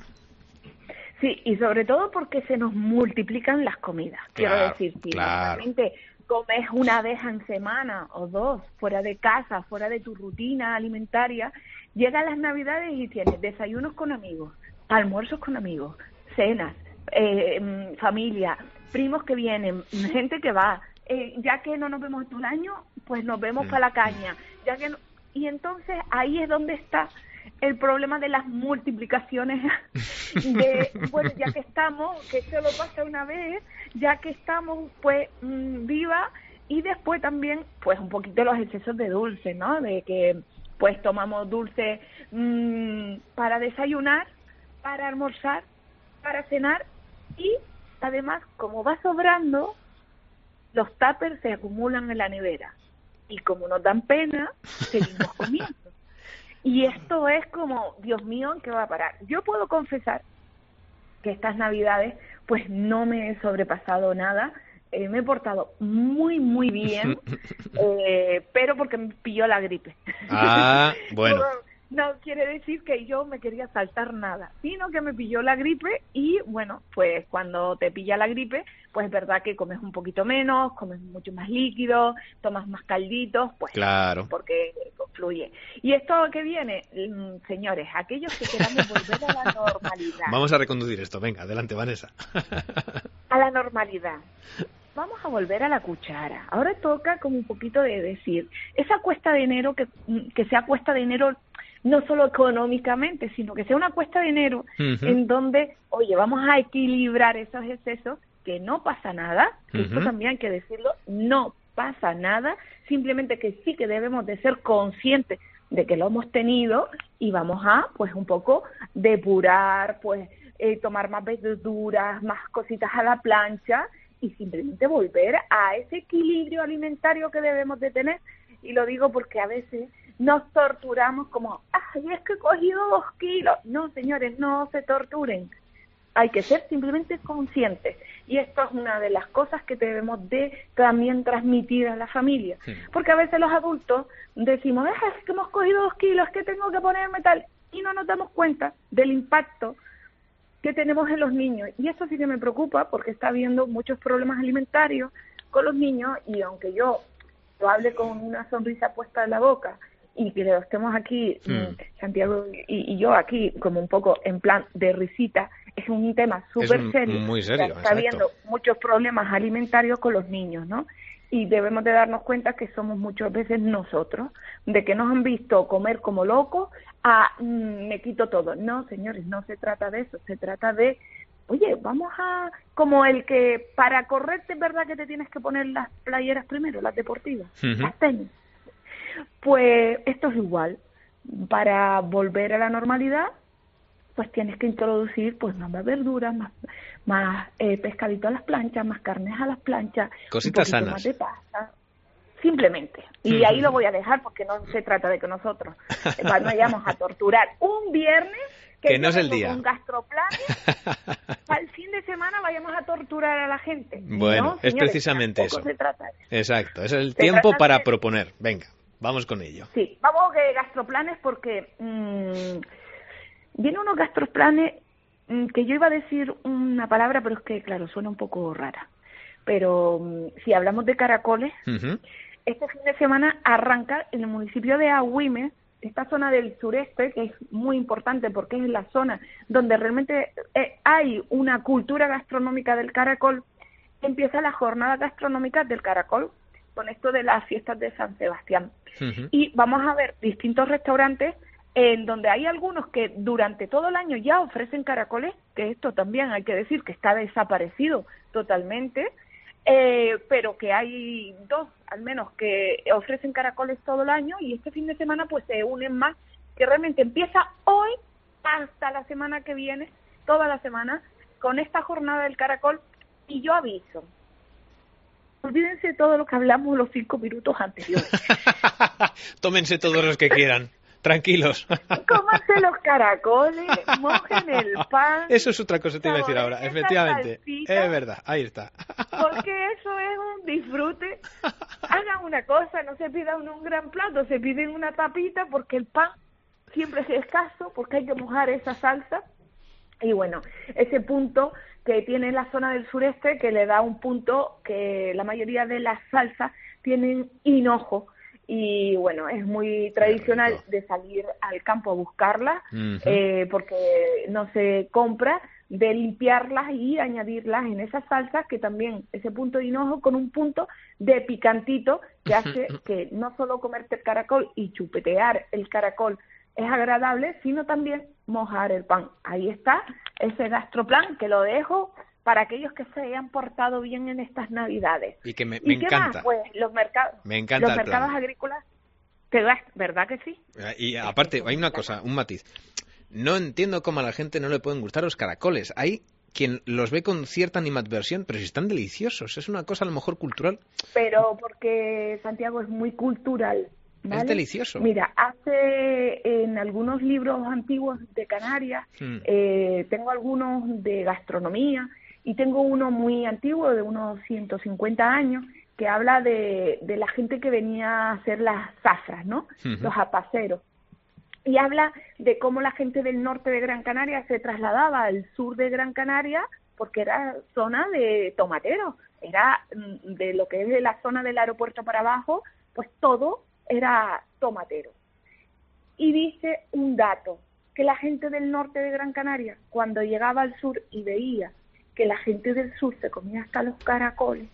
Sí, y sobre todo porque se nos multiplican las comidas. Quiero decir, si normalmente comes una vez en semana o dos, fuera de casa, fuera de tu rutina alimentaria, llegan las Navidades y tienes desayunos con amigos, almuerzos con amigos, cenas, familia, primos que vienen, gente que va, ya que no nos vemos todo el año, pues nos vemos para la caña. Ya que y entonces ahí es donde está el problema de las multiplicaciones de, bueno, ya que estamos, que solo pasa una vez, ya que estamos, pues, viva, y después también, pues, un poquito los excesos de dulce, ¿no? De que, pues, tomamos dulce para desayunar, para almorzar, para cenar, y además, como va sobrando, los tuppers se acumulan en la nevera. Y como nos dan pena, seguimos comiendo. Y esto es como, Dios mío, ¿en qué va a parar? Yo puedo confesar que estas Navidades, pues no me he sobrepasado nada. Me he portado muy, muy bien, pero porque me pilló la gripe. Ah, bueno. No quiere decir que yo me quería saltar nada, sino que me pilló la gripe y, bueno, pues cuando te pilla la gripe, pues es verdad que comes un poquito menos, comes mucho más líquido, tomas más calditos, pues claro, porque fluye. ¿Y esto que viene? Señores, aquellos que queramos volver a la normalidad. Vamos a reconducir esto, venga, adelante, Vanessa. A la normalidad. Vamos a volver a la cuchara. Ahora toca como un poquito de decir, esa cuesta de enero, que sea cuesta de enero no solo económicamente, sino que sea una cuesta de enero en donde, oye, vamos a equilibrar esos excesos, que no pasa nada, que esto también hay que decirlo, no pasa nada, simplemente que sí que debemos de ser conscientes de que lo hemos tenido y vamos a, pues, un poco depurar, pues, tomar más verduras, más cositas a la plancha y simplemente volver a ese equilibrio alimentario que debemos de tener. Y lo digo porque a veces nos torturamos como, ay, es que he cogido 2 kilos. No, señores, no se torturen. Hay que ser simplemente conscientes. Y esto es una de las cosas que debemos de también transmitir a la familia. Sí. Porque a veces los adultos decimos, es que hemos cogido 2 kilos, es que tengo que ponerme tal. Y no nos damos cuenta del impacto que tenemos en los niños. Y eso sí que me preocupa porque está habiendo muchos problemas alimentarios con los niños. Y aunque yo lo hable con una sonrisa puesta en la boca y que lo estemos aquí, Santiago y yo aquí, como un poco en plan de risita, es un tema súper serio. Muy serio, está habiendo muchos problemas alimentarios con los niños, ¿no? Y debemos de darnos cuenta que somos muchas veces nosotros, de que nos han visto comer como locos, me quito todo. No, señores, no se trata de eso, se trata de, oye, vamos a, como el que para correrte es verdad que te tienes que poner las playeras primero, las deportivas, las tenis. Pues esto es igual, para volver a la normalidad, pues tienes que introducir pues más verduras, más pescadito a las planchas, más carnes a las planchas, cositas un sanas, más de pasta, simplemente. Y ahí lo voy a dejar porque no se trata de que nosotros vayamos a torturar un viernes que no es el día. Con gastroplanes, al fin de semana vayamos a torturar a la gente. Bueno, ¿no, es señores? precisamente eso. Se trata de eso. Exacto, es el tiempo para proponer. Venga, vamos con ello. Sí, vamos a gastroplanes porque vienen unos gastroplanes que yo iba a decir una palabra, pero es que, claro, suena un poco rara. Pero si hablamos de caracoles, este fin de semana arranca en el municipio de Agüime, esta zona del sureste, que es muy importante porque es la zona donde realmente hay una cultura gastronómica del caracol. Empieza la jornada gastronómica del caracol con esto de las fiestas de San Sebastián. Y vamos a ver distintos restaurantes en donde hay algunos que durante todo el año ya ofrecen caracoles, que esto también hay que decir que está desaparecido totalmente, pero que hay 2 al menos que ofrecen caracoles todo el año y este fin de semana pues se unen más, que realmente empieza hoy hasta la semana que viene, toda la semana, con esta jornada del caracol. Y yo aviso, olvídense de todo lo que hablamos los 5 minutos anteriores. Tómense todos los que quieran. Tranquilos. Cómanse los caracoles, mojen el pan. Eso es otra cosa que te iba a decir ahora, efectivamente. Es verdad, ahí está. Porque eso es un disfrute. Hagan una cosa, no se pidan un gran plato, se piden una tapita porque el pan siempre es escaso, porque hay que mojar esa salsa. Y bueno, ese punto que tiene la zona del sureste, que le da un punto que la mayoría de las salsas tienen hinojo. Y bueno, es muy tradicional de salir al campo a buscarla, porque no se compra, de limpiarlas y añadirlas en esas salsas, que también ese punto de hinojo con un punto de picantito que hace que no solo comerte el caracol y chupetear el caracol es agradable, sino también mojar el pan. Ahí está ese gastroplan que lo dejo para aquellos que se hayan portado bien en estas Navidades. Y que me qué encanta. Más? Pues los mercados, agrícolas, ¿verdad que sí? Y aparte, hay una cosa, un matiz. No entiendo cómo a la gente no le pueden gustar los caracoles. Hay quien los ve con cierta animadversión, pero si están deliciosos. Es una cosa a lo mejor cultural. Pero porque Santiago es muy cultural, ¿vale? Es delicioso. Mira, en algunos libros antiguos de Canarias, tengo algunos de gastronomía y tengo uno muy antiguo de unos 150 años que habla de la gente que venía a hacer las zafras, ¿no? Los apaceros. Y habla de cómo la gente del norte de Gran Canaria se trasladaba al sur de Gran Canaria porque era zona de tomateros, era de lo que es la zona del aeropuerto para abajo, pues todo era tomatero. Y dice un dato, que la gente del norte de Gran Canaria, cuando llegaba al sur y veía que la gente del sur se comía hasta los caracoles,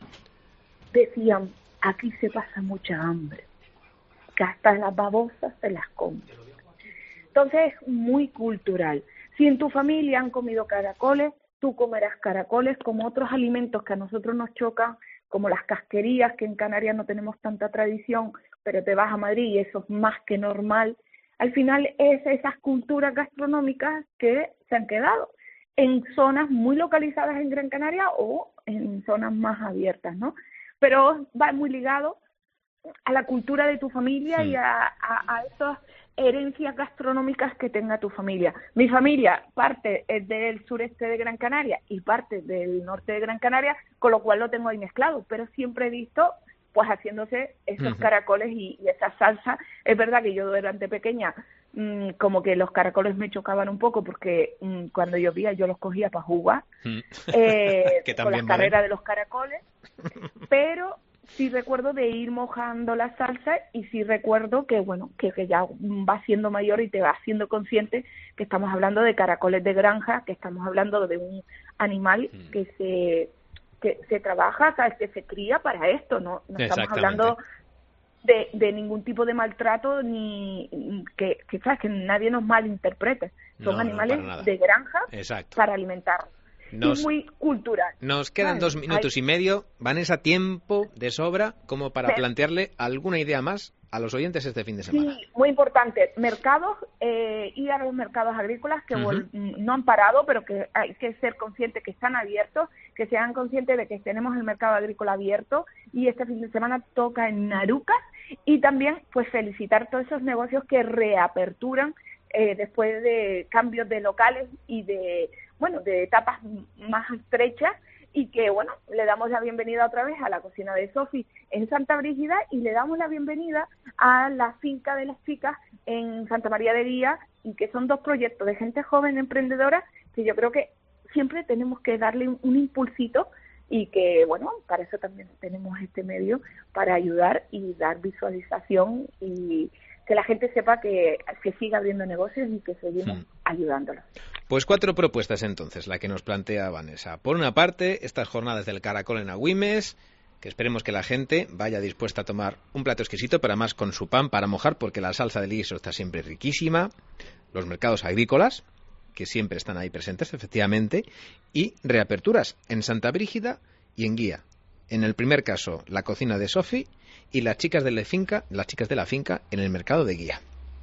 decían, aquí se pasa mucha hambre, que hasta las babosas se las comen. Entonces es muy cultural. Si en tu familia han comido caracoles, tú comerás caracoles, como otros alimentos que a nosotros nos chocan, como las casquerías, que en Canarias no tenemos tanta tradición, pero te vas a Madrid y eso es más que normal. Al final es esas culturas gastronómicas que se han quedado en zonas muy localizadas en Gran Canaria o en zonas más abiertas, ¿no? Pero va muy ligado a la cultura de tu familia y a esas herencias gastronómicas que tenga tu familia. Mi familia parte del sureste de Gran Canaria y parte del norte de Gran Canaria, con lo cual lo tengo ahí mezclado, pero siempre he visto pues haciéndose esos caracoles y esa salsa. Es verdad que yo durante pequeña como que los caracoles me chocaban un poco porque cuando llovía yo los cogía para jugar con las carreras de los caracoles, pero sí recuerdo de ir mojando la salsa y sí recuerdo que, bueno, que ya vas siendo mayor y te vas siendo consciente que estamos hablando de caracoles de granja, que estamos hablando de un animal que se trabaja, ¿sabes? Que se cría para esto, no estamos hablando de ningún tipo de maltrato ni que ¿sabes? Que nadie nos malinterprete. Son animales de granja para alimentarnos. Es muy cultural. Nos quedan 2 minutos y medio. Vanessa, tiempo de sobra como para plantearle alguna idea más a los oyentes este fin de semana. Sí, muy importante. Mercados, ir a los mercados agrícolas que no han parado, pero que hay que ser conscientes que están abiertos, que sean conscientes de que tenemos el mercado agrícola abierto y este fin de semana toca en Narucas y también pues felicitar todos esos negocios que reaperturan después de cambios de locales y de etapas más estrechas y que, bueno, le damos la bienvenida otra vez a la cocina de Sofi en Santa Brígida y le damos la bienvenida a la finca de las chicas en Santa María de Guía y que son 2 proyectos de gente joven emprendedora que yo creo que siempre tenemos que darle un impulsito y que, bueno, para eso también tenemos este medio para ayudar y dar visualización y que la gente sepa que siga abriendo negocios y que seguimos ayudándolos. Pues 4 propuestas entonces, la que nos plantea Vanessa. Por una parte, estas jornadas del caracol en Agüimes, que esperemos que la gente vaya dispuesta a tomar un plato exquisito, pero además con su pan para mojar, porque la salsa del guiso está siempre riquísima. Los mercados agrícolas, que siempre están ahí presentes, efectivamente, y reaperturas en Santa Brígida y en Guía. En el primer caso, la cocina de Sofi y las chicas de la finca en el mercado de Guía.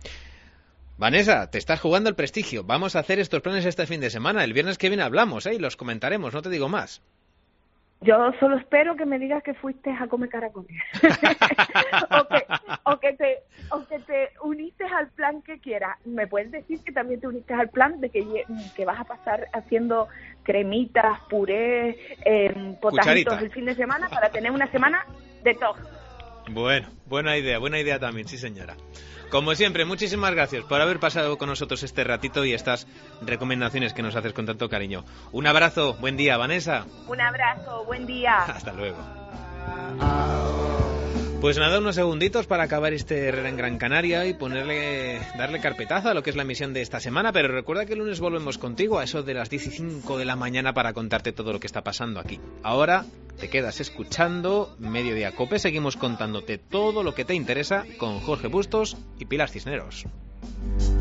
Vanessa, te estás jugando el prestigio. Vamos a hacer estos planes este fin de semana. El viernes que viene hablamos, y los comentaremos, no te digo más. Yo solo espero que me digas que fuiste a comer caracoles. o que te uniste al plan que quieras. ¿Me puedes decir que también te uniste al plan de que vas a pasar haciendo cremitas, purés, potajitos el fin de semana para tener una semana de todo? Bueno, buena idea también, sí señora. Como siempre, muchísimas gracias por haber pasado con nosotros este ratito y estas recomendaciones que nos haces con tanto cariño. Un abrazo, buen día, Vanessa. Un abrazo, buen día. Hasta luego. Pues nada, unos segunditos para acabar este Herrera en Gran Canaria y darle carpetazo a lo que es la emisión de esta semana, pero recuerda que el lunes volvemos contigo a eso de las 10:05 de la mañana para contarte todo lo que está pasando aquí. Ahora te quedas escuchando Mediodía Cope, seguimos contándote todo lo que te interesa con Jorge Bustos y Pilar Cisneros.